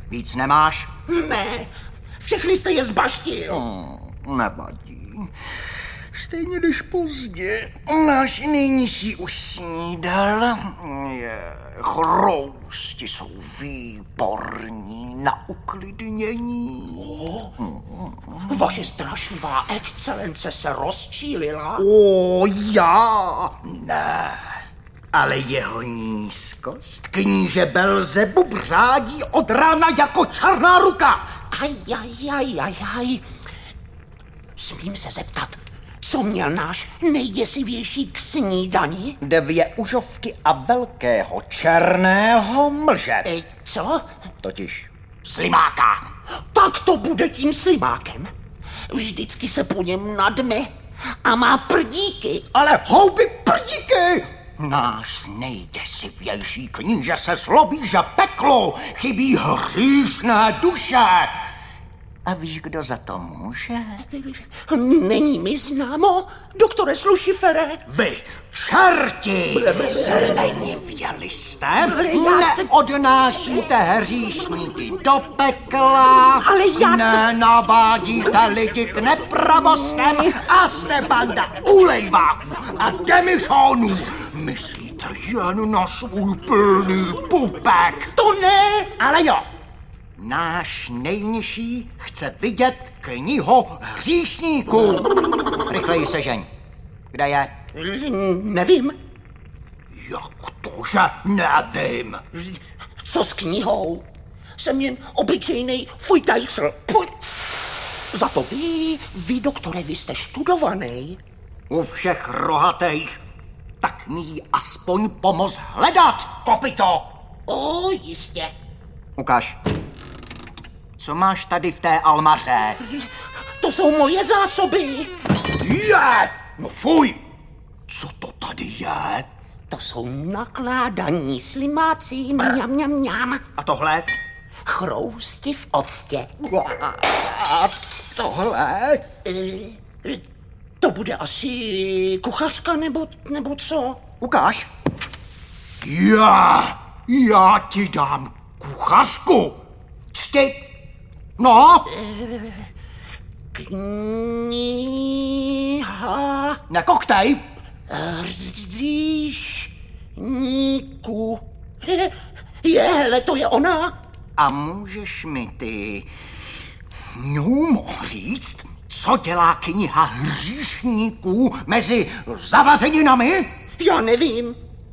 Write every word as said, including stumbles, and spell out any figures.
Víc nemáš? Ne, všechny jste je zbaštil. Hmm, nevadí. Stejně jdeš pozdě. Náš nejnižší už snídal. Je, chrousti jsou výborní na uklidnění. Oh, vaše strašlivá excelence se rozčílila. O, já? Ne. Ale jeho nízkost, kníže Belzebub, řádí od rána jako černá ruka. Aj, aj, aj, aj, aj. Smím se zeptat, co měl náš nejděsivější k snídani? Dvě užovky a velkého černého mlže. E, co? Totiž slimáka. Tak to bude tím slimákem. Vždycky se po něm nadme a má prdíky. Ale houby prdíky! Náš nejděsivější kníže se zlobí, že peklu chybí hříšné duše. A víš, kdo za to může? Není mi známo, doktore Slušifere. Vy, čerti, zlenivě listé, neodnášíte hříšníky do pekla, ale já to... nenavádíte lidi k nepravostem a jste banda ulejváků a demižonů. Myslíte jen na svůj plný pupek? To ne! Ale jo. Náš nejnižší chce vidět knihu hříšníků. Rychleji sežeň. Kde je? Nevím. Jak to, že nevím? Co s knihou? Jsem jen obyčejnej fujtajsl. Za to vy, vy, doktore, vy jste študovaný. U všech rohatých. Tak mi jí aspoň pomoz hledat, kopito. O, jistě. Ukaž. Co máš tady v té almaře? To jsou moje zásoby. Je! No fuj! Co to tady je? To jsou nakládaní slimáci. Mňam, mňam, mňam. A tohle? Chrousti v octě. A tohle? E, to bude asi kuchařka nebo, nebo co? Ukáž. Já, já ti dám kuchařku. Čti. No? Kniha... Nekochtej. Hříšníku. Je, hele, to je ona. A můžeš mi ty Numo říct, co dělá kniha hříšníků mezi zavařeninami? Já nevím.